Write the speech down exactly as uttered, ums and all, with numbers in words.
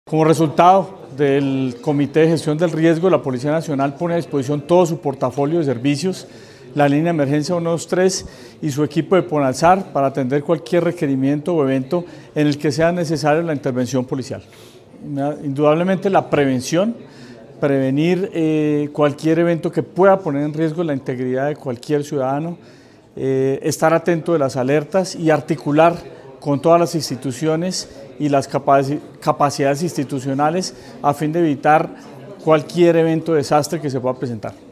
Como resultado del Comité de Gestión del Riesgo, la Policía Nacional pone a disposición todo su portafolio de servicios, la línea de emergencia uno dos tres y su equipo de Ponalzar para atender cualquier requerimiento o evento en el que sea necesaria la intervención policial. Indudablemente la prevención, prevenir eh, cualquier evento que pueda poner en riesgo la integridad de cualquier ciudadano, eh, estar atento de las alertas y articular con todas las instituciones y las capaci- capacidades institucionales a fin de evitar cualquier evento de desastre que se pueda presentar.